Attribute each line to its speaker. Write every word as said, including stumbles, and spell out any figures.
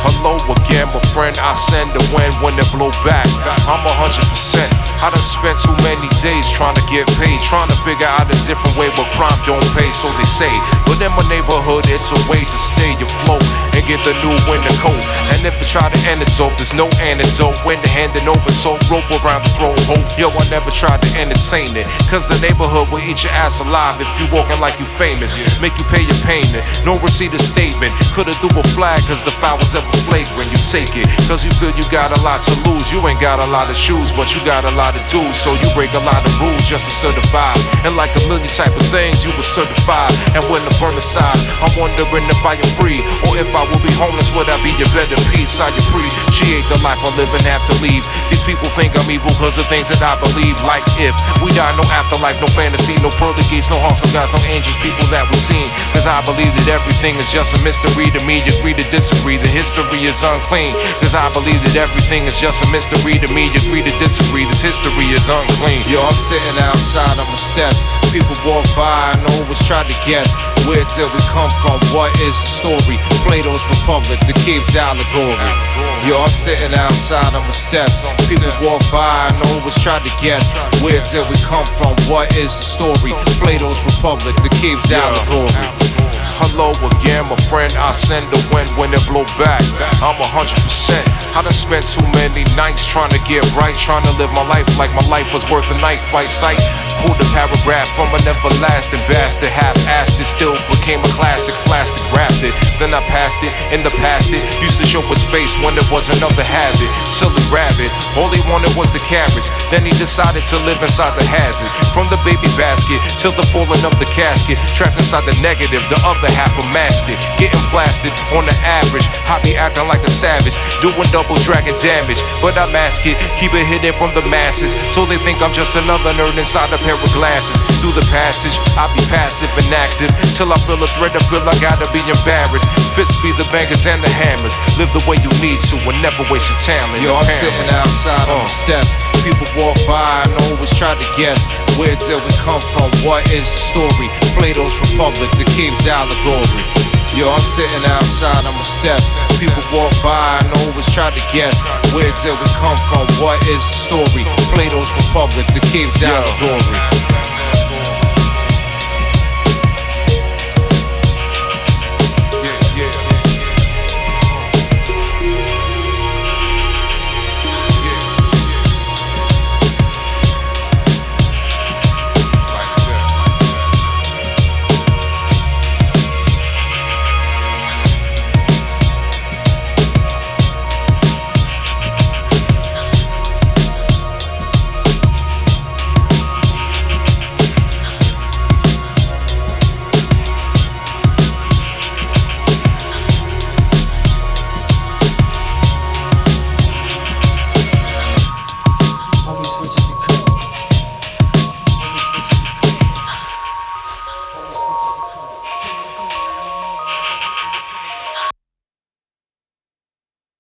Speaker 1: Hello again, my friend, I send the wind when it blow back. I'm a hundred percent. I done spent too many days trying to get paid, trying to figure out a different way, but crime don't pay, so they say. But in my neighborhood, it's a way to stay afloat and get the new winter coat. And if they try to end it, so there's no antidote. When they're handing over, so rope around the throat, hope. Yo, I never tried to entertain it, cause the neighborhood will eat your ass alive if you walking like you famous. Make you pay your payment, no receipt or statement. Could've threw a flag, cause the foul was ever flagrant. You take it, cause you feel you got a lot to lose. You ain't got a lot of shoes, but you got a lot of dues. So you break a lot of rules just to certify. And like a million type of things, you were certified. And when the burn aside, I'm wondering if I am free, or if I will be homeless, would I be a better piece? I appreciate the life I live and have to leave. These people think I'm evil cause of things that I believe. Like if we die, no afterlife, no fantasy, no pearly gates, no hearts, no gods, no angels, people that we've seen. Cause I believe that everything is just a mystery to me. You agree to disagree, the history is unclean. Cause I believe that everything is just a mystery to me. You agree to disagree, this history is unclean. Yo, I'm sitting outside on my steps. People walk by, I always try to guess where till we come from, what is the story? Plato's Republic, the cave's allegory. Yo, I'm sitting outside on my steps. People walk by, I always try to guess where till we come from, what is the story? Plato's Republic, the cave's allegory. Hello again, my friend, I send the wind when it blow back. I'm a hundred percent. I done spent too many nights trying to get right, trying to live my life like my life was worth a knife fight sight. Pulled a paragraph from an everlasting bastard, half-assed it, still became a classic, plastic wrapped it. Then I passed it, in the past it used to show his face when there was another habit. Silly rabbit, all he wanted was the carrots. Then he decided to live inside the hazard. From the baby basket till the falling of the casket, trapped inside the negative, the other half amassed it. Getting blasted on the average, I be acting like a savage, doing double dragon damage. But I mask it, keep it hidden from the masses, so they think I'm just another nerd inside a pair of glasses. Through the passage, I be passive and active, till I feel a threat, I feel I gotta be embarrassed. Fists be the bangers and the hammers. Live the way you need to and never waste your talent. Yo, I'm sitting outside on the steps. People walk by and always try to guess where till we come from, what is the story? Plato's Republic, the cave's allegory. Yo, I'm sitting outside on my steps. People walk by and always try to guess where till we come from, what is the story? Plato's Republic, the cave's allegory.